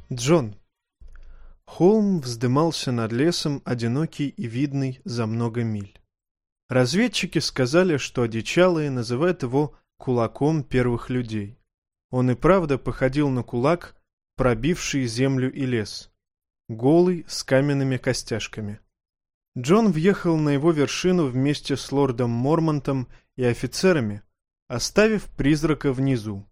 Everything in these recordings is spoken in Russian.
Джон. Холм вздымался над лесом, одинокий и видный за много миль. Разведчики сказали, что одичалые называют его кулаком первых людей. Он и правда походил на кулак, пробивший землю и лес, голый, с каменными костяшками. Джон въехал на его вершину вместе с лордом Мормонтом и офицерами, оставив призрака внизу.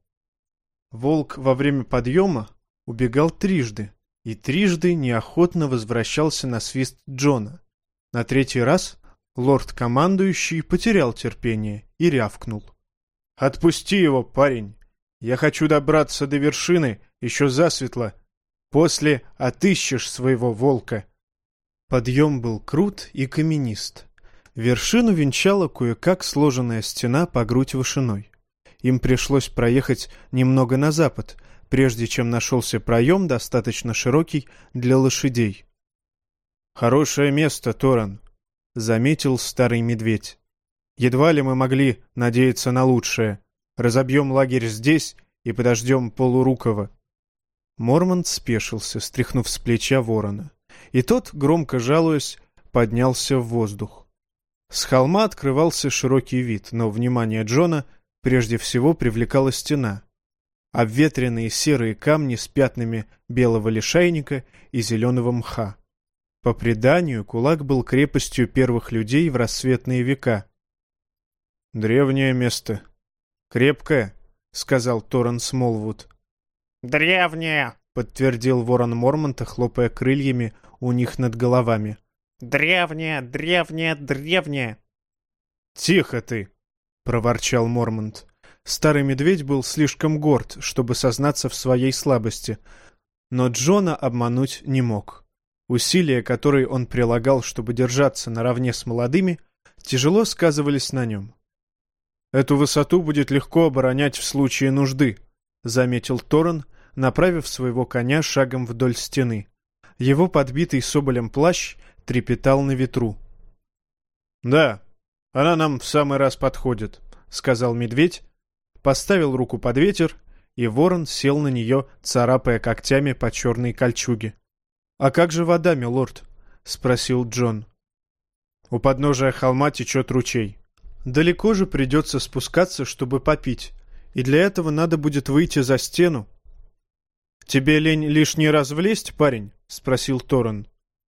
Волк во время подъема убегал трижды, и трижды неохотно возвращался на свист Джона. На третий раз лорд-командующий потерял терпение и рявкнул: «Отпусти его, парень! Я хочу добраться до вершины еще засветло. После отыщешь своего волка». Подъем был крут и каменист. Вершину венчала кое-как сложенная стена по грудь вышиной. Им пришлось проехать немного на запад, прежде чем нашелся проем, достаточно широкий для лошадей. «Хорошее место, Торан», — заметил старый медведь. «Едва ли мы могли надеяться на лучшее. Разобьем лагерь здесь и подождем Полурукова». Мормонт спешился, стряхнув с плеча ворона, и тот, громко жалуясь, поднялся в воздух. С холма открывался широкий вид, но внимание Джона прежде всего привлекала стена. Обветренные серые камни с пятнами белого лишайника и зеленого мха. По преданию, кулак был крепостью первых людей в рассветные века. «Древнее место. Крепкое», — сказал Торрен Смолвуд. «Древнее», — подтвердил ворон Мормонта, хлопая крыльями у них над головами. «Древнее, древнее, древнее». «Тихо ты», — проворчал Мормонт. Старый медведь был слишком горд, чтобы сознаться в своей слабости, но Джона обмануть не мог. Усилия, которые он прилагал, чтобы держаться наравне с молодыми, тяжело сказывались на нем. «Эту высоту будет легко оборонять в случае нужды», — заметил Торрен, направив своего коня шагом вдоль стены. Его подбитый соболем плащ трепетал на ветру. «Да, она нам в самый раз подходит», — сказал медведь, поставил руку под ветер, и ворон сел на нее, царапая когтями по черной кольчуге. «А как же вода, милорд?» — спросил Джон. «У подножия холма течет ручей. Далеко же придется спускаться, чтобы попить, и для этого надо будет выйти за стену». «Тебе лень лишний раз влезть, парень?» — спросил Торрен.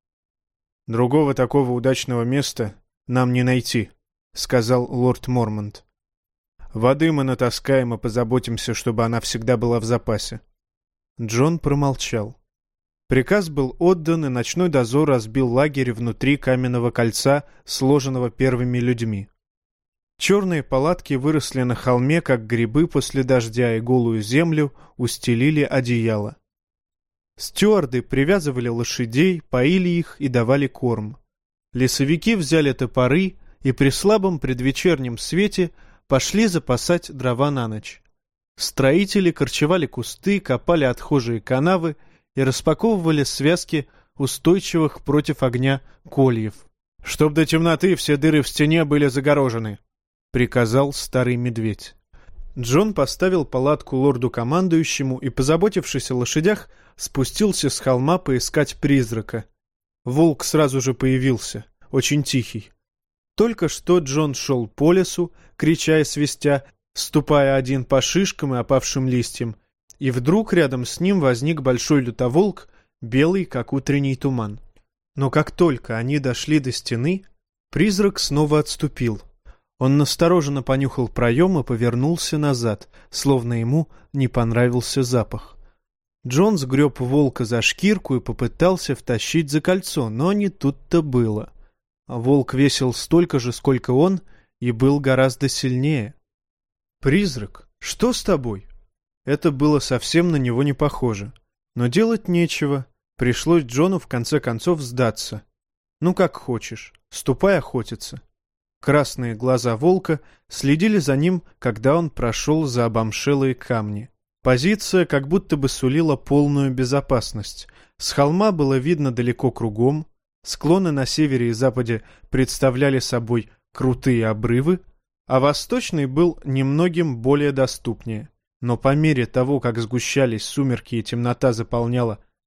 «Другого такого удачного места нам не найти», — сказал лорд Мормонт. «Воды мы натаскаем и позаботимся, чтобы она всегда была в запасе». Джон промолчал. Приказ был отдан, и ночной дозор разбил лагерь внутри каменного кольца, сложенного первыми людьми. Черные палатки выросли на холме, как грибы после дождя, и голую землю устелили одеяло. Стюарды привязывали лошадей, поили их и давали корм. Лесовики взяли топоры и при слабом предвечернем свете пошли запасать дрова на ночь. Строители корчевали кусты, копали отхожие канавы и распаковывали связки устойчивых против огня кольев. «Чтоб до темноты все дыры в стене были загорожены», — приказал старый медведь. Джон поставил палатку лорду-командующему и, позаботившись о лошадях, спустился с холма поискать призрака. Волк сразу же появился, очень тихий. Только что Джон шел по лесу, крича и свистя, ступая один по шишкам и опавшим листьям, и вдруг рядом с ним возник большой лютоволк, белый, как утренний туман. Но как только они дошли до стены, призрак снова отступил. Он настороженно понюхал проем и повернулся назад, словно ему не понравился запах. Джон сгреб волка за шкирку и попытался втащить за кольцо, но не тут-то было. Волк весил столько же, сколько он, и был гораздо сильнее. «Призрак, что с тобой?» Это было совсем на него не похоже. Но делать нечего. Пришлось Джону в конце концов сдаться. «Ну как хочешь, ступай охотиться». Красные глаза волка следили за ним, когда он прошел за обомшелые камни. Позиция как будто бы сулила полную безопасность. С холма было видно далеко кругом, склоны на севере и западе представляли собой крутые обрывы, а восточный был немногим более доступнее. Но по мере того, как сгущались сумерки и темнота заполняла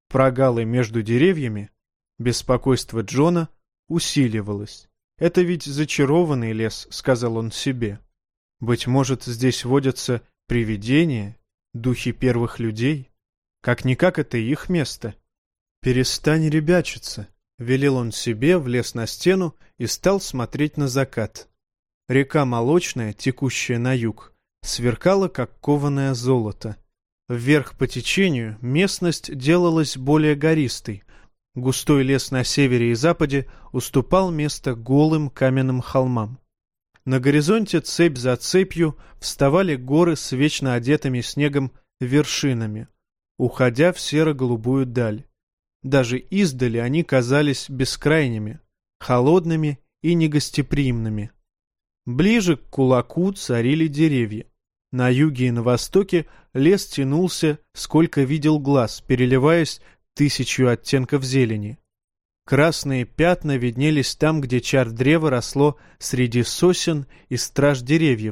Прогалы между деревьями, беспокойство Джона усиливалось. «Это ведь зачарованный лес», — сказал он себе. «Быть может, здесь водятся привидения, духи первых людей? Как-никак это их место». «Перестань ребячиться», — велел он себе, влез на стену и стал смотреть на закат. Река Молочная, текущая на юг, сверкала, как кованое золото. Вверх по течению местность делалась более гористой. Густой лес на севере и западе уступал место голым каменным холмам. На горизонте цепь за цепью вставали горы с вечно одетыми снегом вершинами, уходя в серо-голубую даль. Даже издали они казались бескрайними, холодными и негостеприимными. Ближе к кулаку царили деревья. На юге и на востоке лес тянулся, сколько видел глаз, переливаясь 1000 оттенков зелени. Красные пятна виднелись там, где чар древа росло среди сосен и страж деревьев.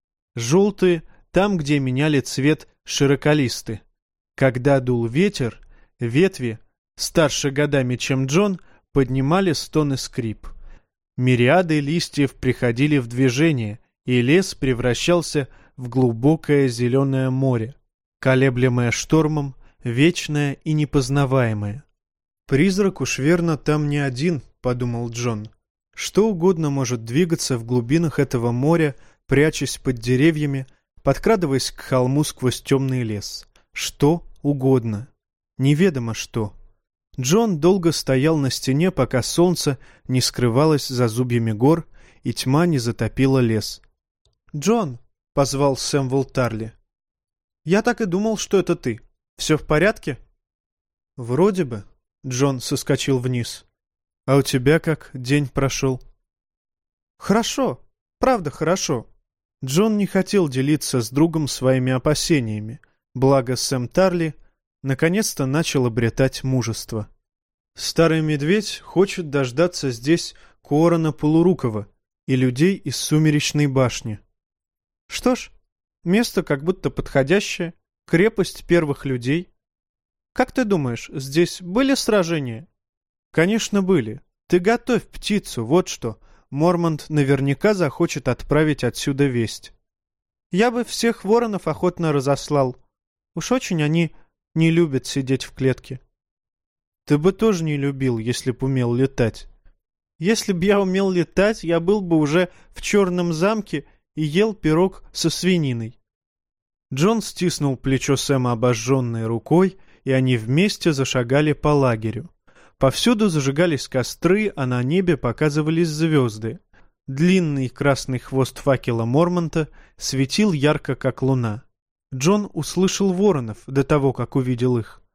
Желтые — там, где меняли цвет широколисты. Когда дул ветер, ветви, старше годами, чем Джон, поднимали стон и скрип. Мириады листьев приходили в движение, и лес превращался в глубокое зеленое море, колеблемое штормом, вечное и непознаваемое. «Призрак уж верно там не один», — подумал Джон. «Что угодно может двигаться в глубинах этого моря, прячась под деревьями, подкрадываясь к холму сквозь темный лес. Что угодно. Неведомо что». Джон долго стоял на стене, пока солнце не скрывалось за зубьями гор и тьма не затопила лес. «Джон!» — позвал Сэмюэл Тарли. «Я так и думал, что это ты. Все в порядке?» «Вроде бы». Джон соскочил вниз. «А у тебя как день прошел?» «Хорошо. Правда, хорошо». Джон не хотел делиться с другом своими опасениями, благо Сэм Тарли наконец-то начал обретать мужество. «Старый медведь хочет дождаться здесь Корона Полурукова и людей из Сумеречной башни». «Что ж, место как будто подходящее, крепость первых людей. Как ты думаешь, здесь были сражения?» «Конечно, были. Ты готовь птицу, вот что. Мормонт наверняка захочет отправить отсюда весть». «Я бы всех воронов охотно разослал. Уж очень они не любят сидеть в клетке». «Ты бы тоже не любил, если б умел летать». «Если б я умел летать, я был бы уже в Черном замке и ел пирог со свининой». Джон стиснул плечо Сэма обожженной рукой, и они вместе зашагали по лагерю. Повсюду зажигались костры, а на небе показывались звезды. Длинный красный хвост факела Мормонта светил ярко, как луна. Джон услышал воронов до того, как увидел их.